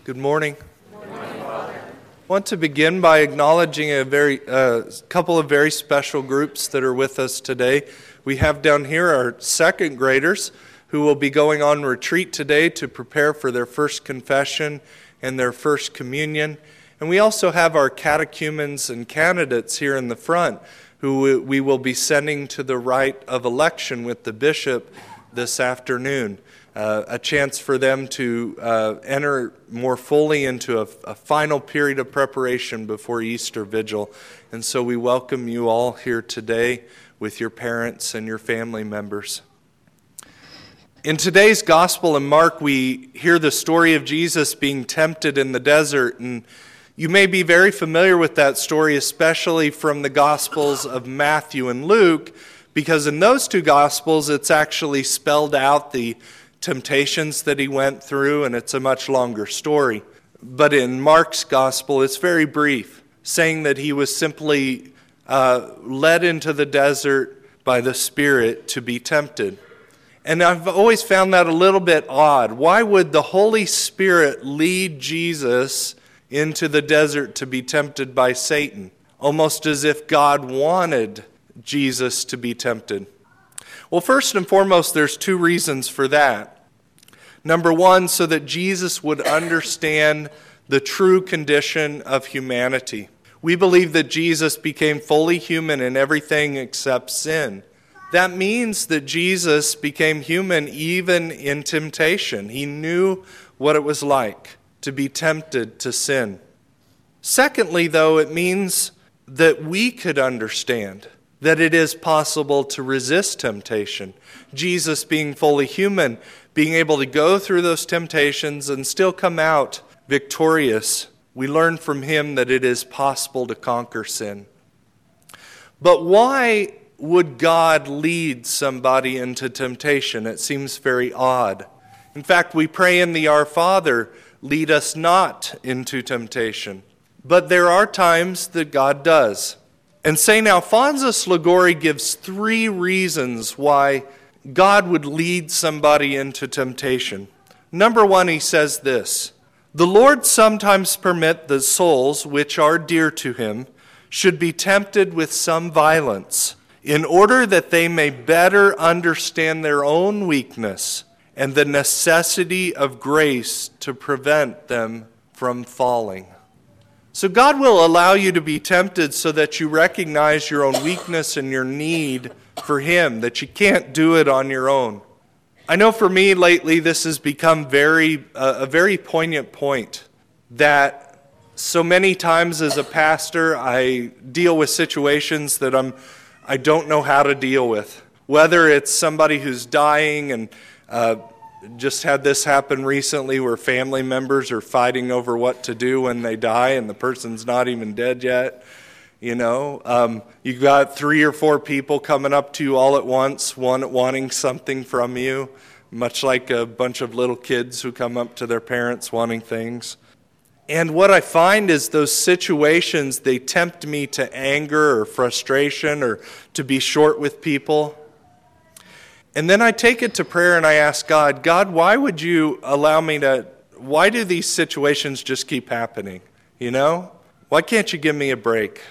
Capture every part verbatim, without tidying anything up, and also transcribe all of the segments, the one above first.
Good morning. Good morning, Father. I want to begin by acknowledging a very uh, couple of very special groups that are with us today. We have down here our second graders who will be going on retreat today to prepare for their first confession and their first communion. And we also have our catechumens and candidates here in the front who we will be sending to the rite of election with the bishop this afternoon. Uh, a chance for them to uh, enter more fully into a, a final period of preparation before Easter Vigil. And so we welcome you all here today with your parents and your family members. In today's Gospel in Mark, we hear the story of Jesus being tempted in the desert. And you may be very familiar with that story, especially from the Gospels of Matthew and Luke, because in those two Gospels, it's actually spelled out the temptations that he went through, and it's a much longer story. But in Mark's gospel, it's very brief, saying that he was simply uh, led into the desert by the Spirit to be tempted. And I've always found that a little bit odd. Why would the Holy Spirit lead Jesus into the desert to be tempted by Satan? Almost as if God wanted Jesus to be tempted. Well, first and foremost, there's two reasons for that. Number one, so that Jesus would understand the true condition of humanity. We believe that Jesus became fully human in everything except sin. That means that Jesus became human even in temptation. He knew what it was like to be tempted to sin. Secondly, though, it means that we could understand that it is possible to resist temptation. Jesus being fully human, being able to go through those temptations and still come out victorious. We learn from him that it is possible to conquer sin. But why would God lead somebody into temptation? It seems very odd. In fact, we pray in the Our Father, lead us not into temptation. But there are times that God does. And Saint Alphonsus Liguori gives three reasons why God would lead somebody into temptation. Number one, he says this: the Lord sometimes permit that souls which are dear to him should be tempted with some violence, in order that they may better understand their own weakness and the necessity of grace to prevent them from falling. So God will allow you to be tempted so that you recognize your own weakness and your need for him, that you can't do it on your own. I know for me lately this has become very uh, a very poignant point, that so many times as a pastor I deal with situations that I'm I don't know how to deal with. Whether it's somebody who's dying, and uh, just had this happen recently where family members are fighting over what to do when they die and the person's not even dead yet. You know, um, you got three or four people coming up to you all at once, one wanting something from you, much like a bunch of little kids who come up to their parents wanting things. And what I find is those situations, they tempt me to anger or frustration or to be short with people. And then I take it to prayer and I ask God, God, why would you allow me to, why do these situations just keep happening? You know? Why can't you give me a break?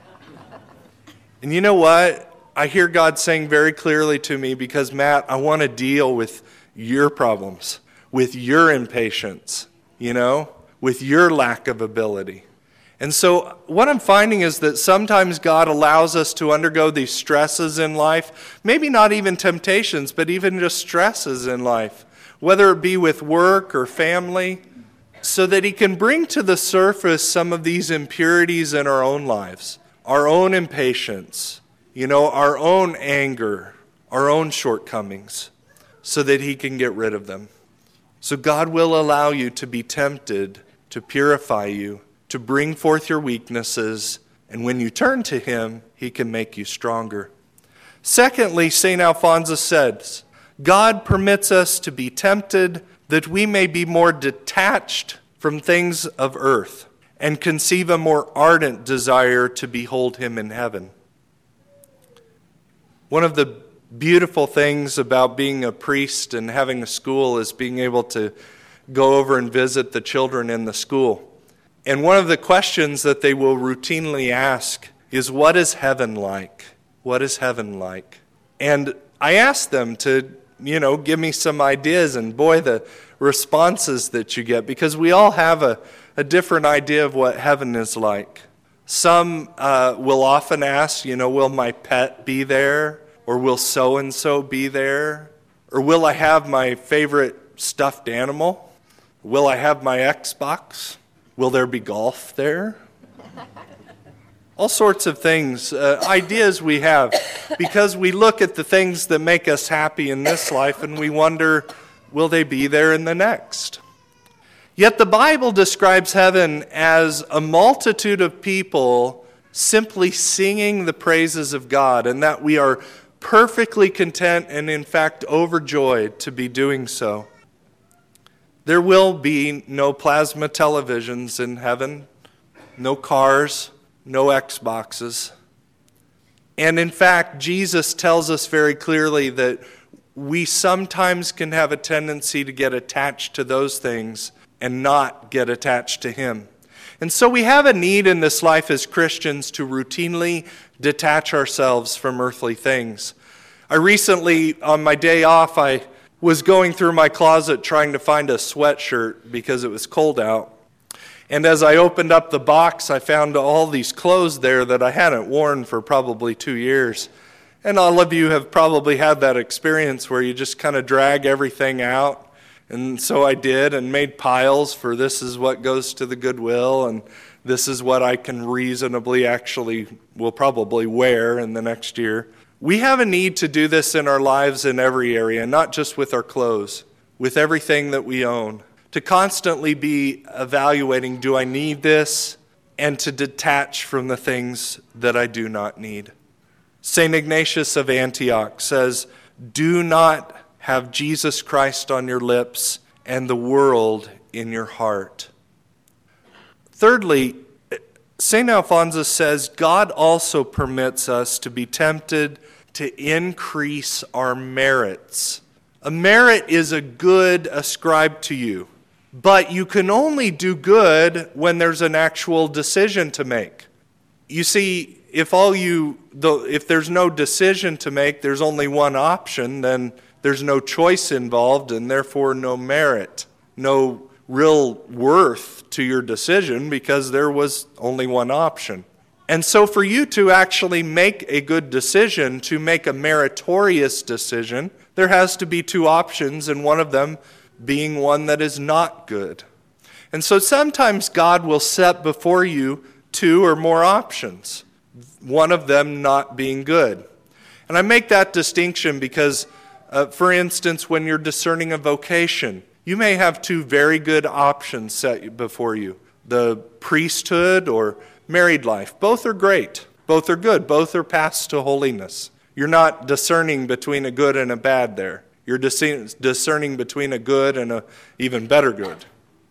And you know what? I hear God saying very clearly to me, because Matt, I want to deal with your problems, with your impatience, you know, with your lack of ability. And so what I'm finding is that sometimes God allows us to undergo these stresses in life, maybe not even temptations, but even just stresses in life, whether it be with work or family, so that he can bring to the surface some of these impurities in our own lives, our own impatience, you know, our own anger, our own shortcomings, so that he can get rid of them. So God will allow you to be tempted, to purify you, to bring forth your weaknesses, and when you turn to him, he can make you stronger. Secondly, Saint Alphonsus says, God permits us to be tempted that we may be more detached from things of earth and conceive a more ardent desire to behold him in heaven. One of the beautiful things about being a priest and having a school is being able to go over and visit the children in the school. And one of the questions that they will routinely ask is, what is heaven like? What is heaven like? And I asked them to, you know, give me some ideas, and boy, the responses that you get, because we all have a, a different idea of what heaven is like. Some uh, will often ask, you know, will my pet be there? Or will so-and-so be there? Or will I have my favorite stuffed animal? Will I have my Xbox? Will there be golf there? All sorts of things, uh, ideas we have, because we look at the things that make us happy in this life and we wonder, will they be there in the next? Yet the Bible describes heaven as a multitude of people simply singing the praises of God, and that we are perfectly content and in fact overjoyed to be doing so. There will be no plasma televisions in heaven, no cars, no Xboxes. And in fact, Jesus tells us very clearly that we sometimes can have a tendency to get attached to those things and not get attached to Him. And so we have a need in this life as Christians to routinely detach ourselves from earthly things. I recently, on my day off, I was going through my closet trying to find a sweatshirt because it was cold out. And as I opened up the box, I found all these clothes there that I hadn't worn for probably two years. And all of you have probably had that experience where you just kind of drag everything out. And so I did, and made piles for this is what goes to the Goodwill, and this is what I can reasonably actually will probably wear in the next year. We have a need to do this in our lives in every area, not just with our clothes, with everything that we own. To constantly be evaluating, do I need this? And to detach from the things that I do not need. Saint Ignatius of Antioch says, do not have Jesus Christ on your lips and the world in your heart. Thirdly, Saint Alphonsus says, God also permits us to be tempted to increase our merits. A merit is a good ascribed to you, but you can only do good when there's an actual decision to make. You see, if all you, if there's no decision to make, there's only one option, then there's no choice involved and therefore no merit, no real worth to your decision because there was only one option. And so for you to actually make a good decision, to make a meritorious decision, there has to be two options, and one of them being one that is not good. And so sometimes God will set before you two or more options, one of them not being good. And I make that distinction because Uh, for instance, when you're discerning a vocation, you may have two very good options set before you. The priesthood or married life. Both are great. Both are good. Both are paths to holiness. You're not discerning between a good and a bad there. You're discerning between a good and a even better good.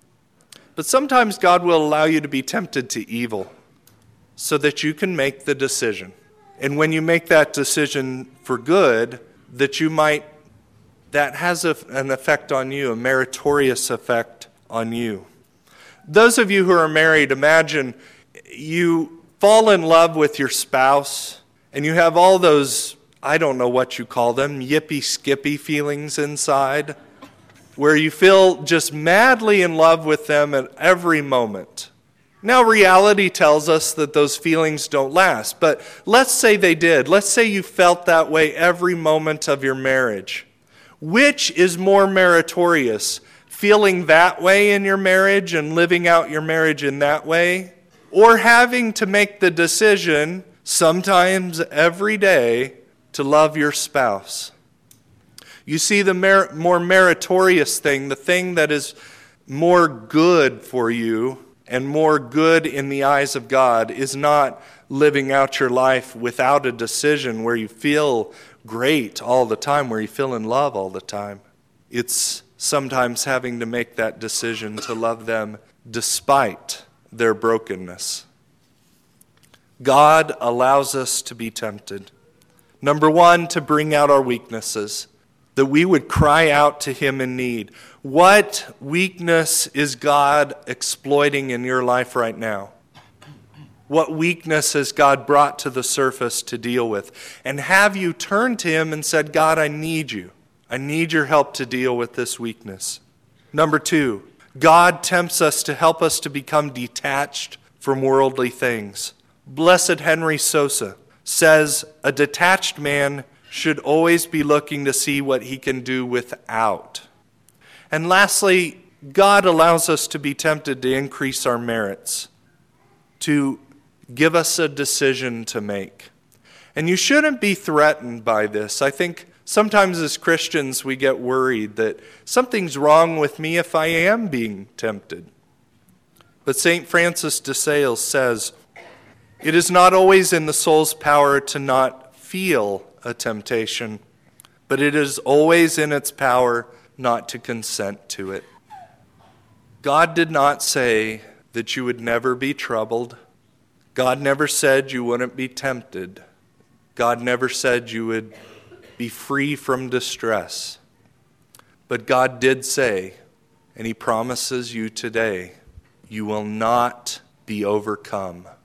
But sometimes God will allow you to be tempted to evil so that you can make the decision. And when you make that decision for good, that you might, that has a, an effect on you, a meritorious effect on you. Those of you who are married, imagine you fall in love with your spouse and you have all those, I don't know what you call them, yippee-skippy feelings inside, where you feel just madly in love with them at every moment. Now, reality tells us that those feelings don't last, but let's say they did. Let's say you felt that way every moment of your marriage. Which is more meritorious, feeling that way in your marriage and living out your marriage in that way, or having to make the decision, sometimes every day, to love your spouse? You see, the mer- more meritorious thing, the thing that is more good for you, and more good in the eyes of God, is not living out your life without a decision where you feel great all the time, where you feel in love all the time. It's sometimes having to make that decision to love them despite their brokenness. God allows us to be tempted. Number one, to bring out our weaknesses. that we would cry out to him in need. What weakness is God exploiting in your life right now? What weakness has God brought to the surface to deal with? And have you turned to him and said, God, I need you. I need your help to deal with this weakness. Number two, God tempts us to help us to become detached from worldly things. Blessed Henry Sosa says, a detached man should always be looking to see what he can do without. And lastly, God allows us to be tempted to increase our merits, to give us a decision to make. And you shouldn't be threatened by this. I think sometimes as Christians we get worried that something's wrong with me if I am being tempted. But Saint Francis de Sales says, it is not always in the soul's power to not feel a temptation, but it is always in its power not to consent to it. God did not say that you would never be troubled. God never said you wouldn't be tempted. God never said you would be free from distress. But God did say, and he promises you today, you will not be overcome.